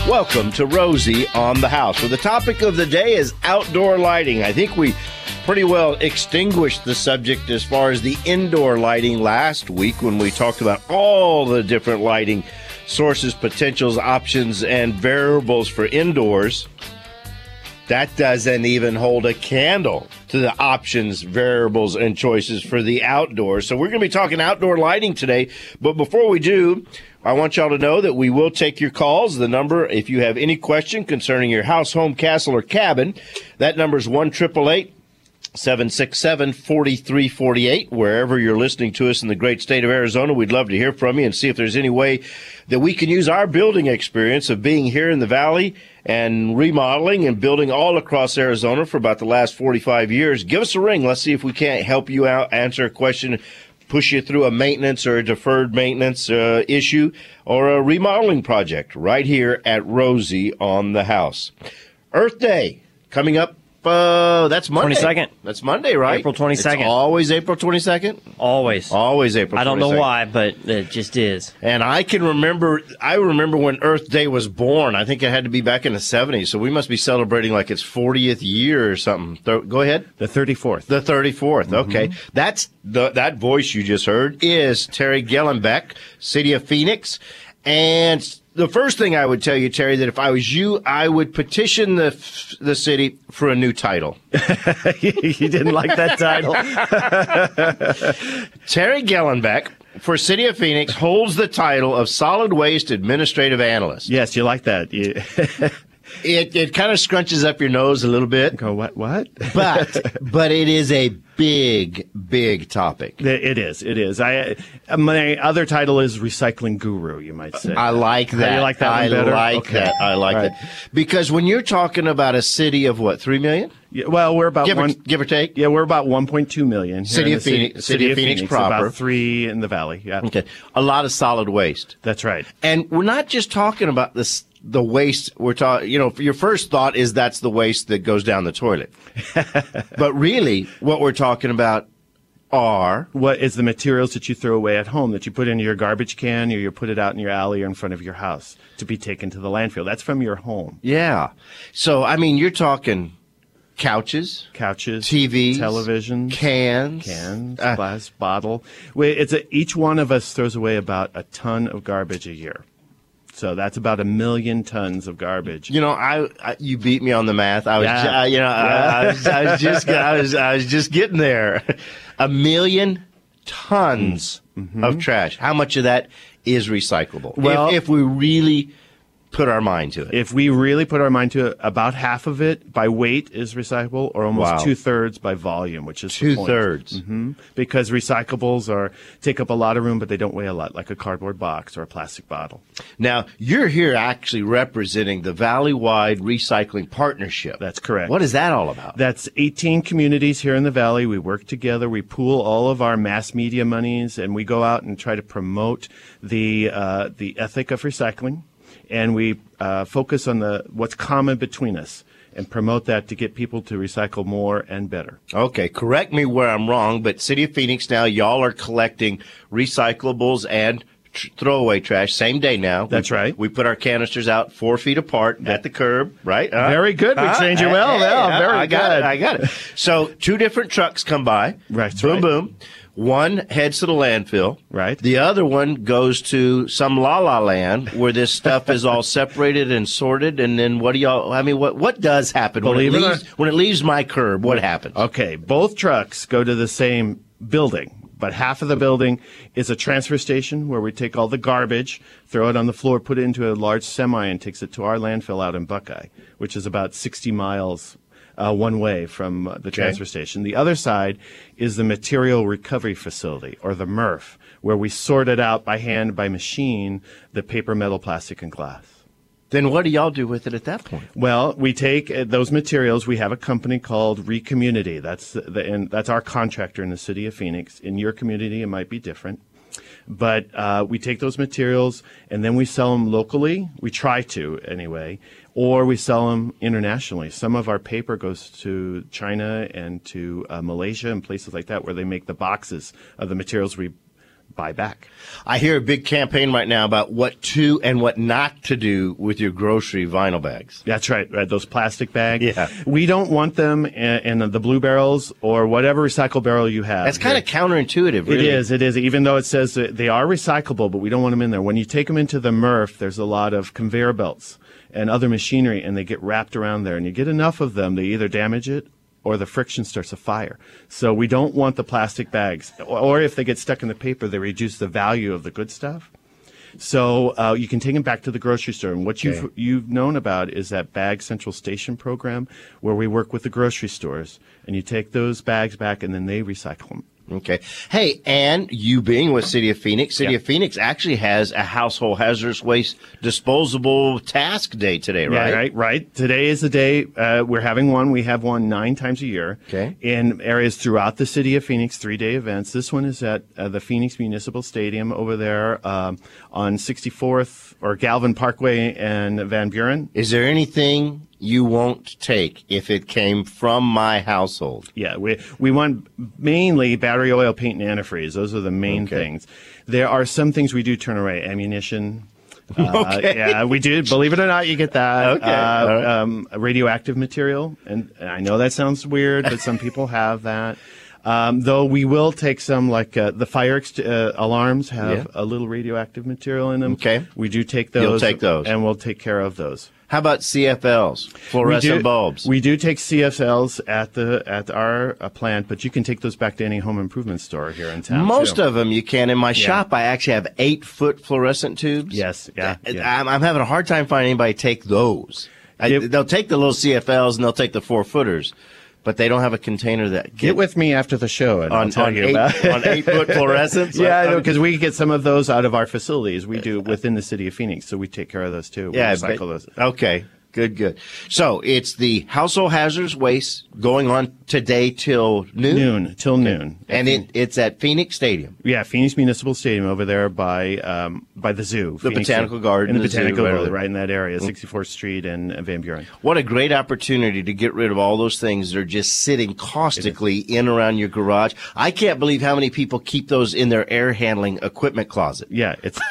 Welcome to Rosie on the House, where the topic of the day is outdoor lighting. I think we pretty well extinguished the subject as far as the indoor lighting last week when we talked about all the different lighting sources, potentials, options, and variables for indoors. That doesn't even hold a candle to the options, variables, and choices for the outdoors. So we're going to be talking outdoor lighting today. But before we do, I want y'all to know that we will take your calls. The number, if you have any question concerning your house, home, castle, or cabin, that number is 1-888-767-4348. Wherever you're listening to us in the great state of Arizona, we'd love to hear from you and see if there's any way that we can use our building experience of being here in the Valley and remodeling and building all across Arizona for about the last 45 years. Give us a ring. Let's see if we can't help you out, answer a question, push you through a maintenance or a deferred maintenance issue or a remodeling project right here at Rosie on the House. Earth Day coming up. That's Monday. 22nd. That's Monday, right? April 22nd. It's always April 22nd? Always. Always April 22nd. I don't know why, but it just is. And I remember when Earth Day was born. I think it had to be back in the 70s. So we must be celebrating like its 40th year or something. Go ahead. The 34th. The 34th. Mm-hmm. Okay. That's that voice you just heard is Terry Gellenbeck, City of Phoenix. And the first thing I would tell you, Terry, that if I was you, I would petition the city for a new title. You didn't like that title? Terry Gellenbeck, for City of Phoenix, holds the title of Solid Waste Administrative Analyst. Yes, you like that. It kind of scrunches up your nose a little bit. Go, what? But it is a big topic. It is. My other title is Recycling Guru, you might say. I like that. You like that one better? I like that. Because when you're talking about a city of what, 3 million? Yeah, well, we're about give or take. Yeah, we're about 1.2 million. City of Phoenix proper. About 3 in the valley. Yeah. Okay. A lot of solid waste. That's right. And we're not just talking about the waste. We're talking, your first thought is that's the waste that goes down the toilet. But really, what we're talking about are what is the materials that you throw away at home that you put into your garbage can or you put it out in your alley or in front of your house to be taken to the landfill. That's from your home. Yeah. So, I mean, you're talking couches, TVs, televisions, cans, glass bottle. Each one of us throws away about a ton of garbage a year. So that's about 1 million tons of garbage. You beat me on the math. I was just getting there. 1 million tons of trash. How much of that is recyclable? Well, if we really put our mind to it. If we really put our mind to it, about half of it by weight is recyclable, or almost 2/3 by volume, which is 2/3. Because recyclables take up a lot of room, but they don't weigh a lot, like a cardboard box or a plastic bottle. Now, you're here actually representing the Valley-wide Recycling Partnership. That's correct. What is that all about? That's 18 communities here in the Valley. We work together. We pool all of our mass media monies, and we go out and try to promote the ethic of recycling. And we focus on what's common between us and promote that to get people to recycle more and better. Okay, correct me where I'm wrong, but City of Phoenix now, y'all are collecting recyclables and throwaway trash same day now. That's right. We put our canisters out 4 feet apart at the curb, right? Very good. We trained you well. Very good. I got it. So 2 different trucks come by. Right. Boom. One heads to the landfill. Right. The other one goes to some la-la land where this stuff is all separated and sorted. And then what does happen when it leaves my curb? What happens? Okay. Both trucks go to the same building. But half of the building is a transfer station where we take all the garbage, throw it on the floor, put it into a large semi, and takes it to our landfill out in Buckeye, which is about 60 miles one way from the transfer station. The other side is the material recovery facility, or the MRF, where we sort it out by hand, by machine, the paper, metal, plastic, and glass. Then what do y'all do with it at that point? Well, we take those materials. We have a company called Recommunity. That's our contractor in the city of Phoenix. In your community, it might be different. But we take those materials and then we sell them locally. We try to, anyway. Or we sell them internationally. Some of our paper goes to China and to Malaysia and places like that where they make the boxes of the materials we buy back. I hear a big campaign right now about what to and what not to do with your grocery vinyl bags. That's right. Those plastic bags. Yeah. We don't want them in the blue barrels or whatever recycle barrel you have. That's kind of counterintuitive, really. It is. Even though it says that they are recyclable, but we don't want them in there. When you take them into the MRF, there's a lot of conveyor belts and other machinery, and they get wrapped around there. And you get enough of them, they either damage it or the friction starts a fire. So we don't want the plastic bags. Or if they get stuck in the paper, they reduce the value of the good stuff. So you can take them back to the grocery store. And what you've known about is that Bag Central Station program where we work with the grocery stores. And you take those bags back and then they recycle them. Okay. Hey, and you being with City of Phoenix, City of Phoenix actually has a household hazardous waste disposable task day today, right? Yeah, right. Today is the day. We're having one. We have one 9 times a year in areas throughout the City of Phoenix, 3-day events. This one is at the Phoenix Municipal Stadium over there on 64th or Galvin Parkway and Van Buren. Is there anything you won't take if it came from my household? Yeah, we want mainly battery oil, paint, and antifreeze. Those are the main things. There are some things we do turn away. Ammunition. Yeah, we do. Believe it or not, you get that. Radioactive material. And I know that sounds weird, but some people have that. Though we will take some, like the fire alarms have a little radioactive material in them. Okay. We do take those. You'll take those. And we'll take care of those. How about CFLs, fluorescent bulbs? We do take CFLs at our plant, but you can take those back to any home improvement store here in town. Most of them you can. In my shop, I actually have 8-foot fluorescent tubes. Yes, I'm having a hard time finding anybody take those. They'll take the little CFLs and they'll take the 4-footers. But they don't have a container that get with me after the show and I'll tell you about on 8-foot fluorescents. Yeah, because we get some of those out of our facilities. We do within the City of Phoenix, so we take care of those too. Yeah, we recycle those. Okay. Good. So it's the household hazardous waste going on today till noon? Till noon. And it's at Phoenix Stadium. Yeah, Phoenix Municipal Stadium over there by the zoo. The Botanical Garden. In the Botanical Garden, right in that area, 64th Street and Van Buren. What a great opportunity to get rid of all those things that are just sitting caustically in around your garage. I can't believe how many people keep those in their air handling equipment closet. Yeah, it's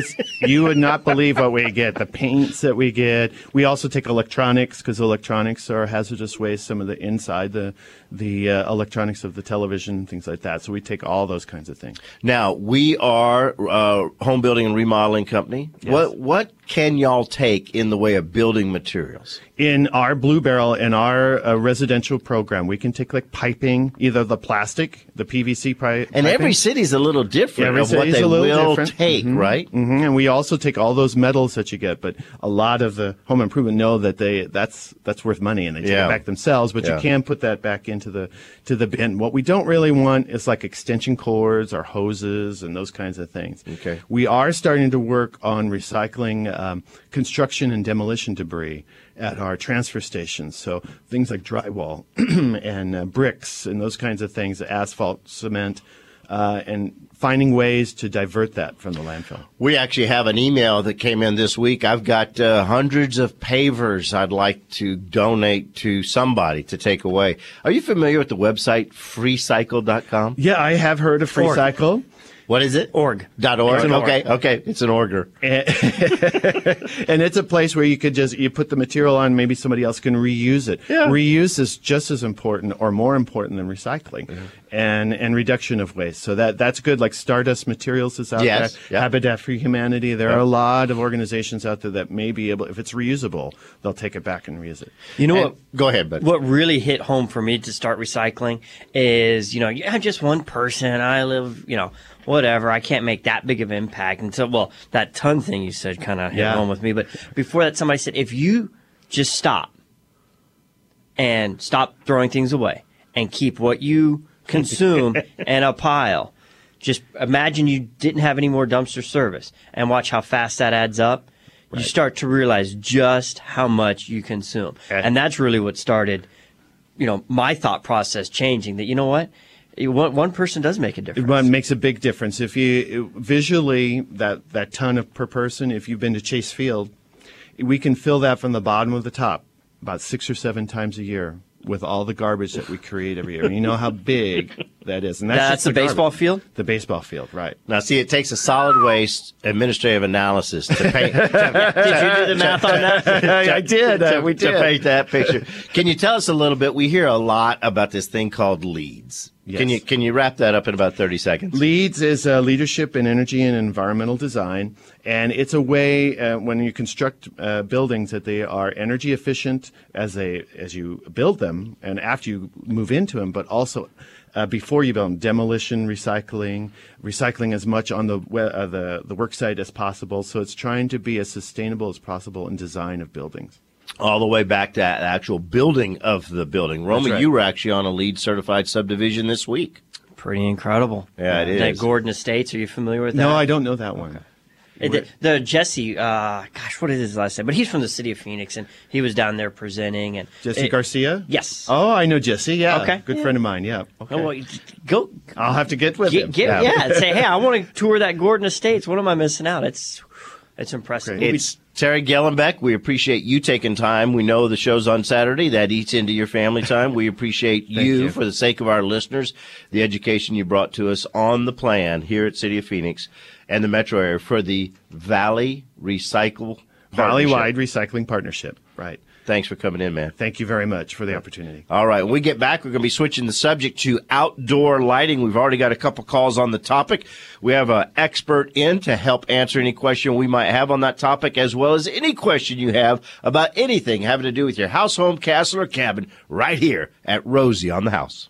you would not believe what we get. The paints that we get. We also take electronics because electronics are hazardous waste. Some of the inside the electronics of the television, things like that. So we take all those kinds of things. Now we are home building and remodeling company. Yes. What can y'all take in the way of building materials? In our Blue Barrel, in our residential program, we can take like piping, either the plastic, the PVC pipe. And every city's a little different of what they will take, right? Mm-hmm. And we also take all those metals that you get, but a lot of the home improvement know that that's worth money and they take it back themselves, but you can put that back into the bin. What we don't really want is like extension cords or hoses and those kinds of things. Okay. We are starting to work on recycling construction and demolition debris at our transfer stations. So things like drywall and bricks and those kinds of things, asphalt, cement, and finding ways to divert that from the landfill. We actually have an email that came in this week. I've got hundreds of pavers I'd like to donate to somebody to take away. Are you familiar with the website freecycle.com? Yeah, I have heard of FreeCycle. What is it? Org. .org. Okay. It's an orger. And it's a place where you could you put the material on, maybe somebody else can reuse it. Yeah. Reuse is just as important or more important than recycling and reduction of waste. So that's good. Like Stardust Materials is out there. Yeah. Habitat for Humanity. There are a lot of organizations out there that may be able, if it's reusable, they'll take it back and reuse it. You know what? Go ahead, bud. What really hit home for me to start recycling is, you have just one person. I live, whatever, I can't make that big of an impact. And so, that ton thing you said kind of hit home with me. But before that, somebody said, if you just stop and stop throwing things away and keep what you consume in a pile, just imagine you didn't have any more dumpster service and watch how fast that adds up. Right. You start to realize just how much you consume. Okay. And that's really what started, my thought process changing that, one person does make a difference. One makes a big difference. If you visually that ton per person, if you've been to Chase Field, we can fill that from the bottom of the top about 6 or 7 times a year with all the garbage that we create every year. And you know how big That is. And That's the baseball field? The baseball field, right. Now, see, it takes a solid waste administrative analysis to paint. Did you do the math on that? I did. We did. To paint that picture. Can you tell us a little bit? We hear a lot about this thing called LEEDs. Yes. Can you wrap that up in about 30 seconds? LEEDs is leadership in energy and environmental design, and it's a way when you construct buildings that they are energy efficient as you build them and after you move into them, but also before you build them. Demolition, recycling as much on the work site as possible. So it's trying to be as sustainable as possible in design of buildings. All the way back to the actual building of the building. Roma, right. You were actually on a LEED certified subdivision this week. Pretty incredible. Yeah, it is. That Gordon Estates, are you familiar with that? No, I don't know that one. The Jesse, what is his last name? But he's from the city of Phoenix, and he was down there presenting. And Jesse Garcia? Yes. Oh, I know Jesse. Yeah. Okay. Good friend of mine. Yeah. Okay. Oh, well, go. I'll have to get with him. Say, hey, I want to tour that Gordon Estates. What am I missing out? It's impressive. Great. It's Terry Gellenbeck. We appreciate you taking time. We know the show's on Saturday. That eats into your family time. We appreciate you for the sake of our listeners, the education you brought to us on the plan here at City of Phoenix and the metro area for the Valley Recycle Valley-wide Recycling Partnership. Right. Thanks for coming in, man. Thank you very much for the opportunity. All right. When we get back, we're going to be switching the subject to outdoor lighting. We've already got a couple calls on the topic. We have an expert in to help answer any question we might have on that topic, as well as any question you have about anything having to do with your house, home, castle, or cabin right here at Rosie on the House.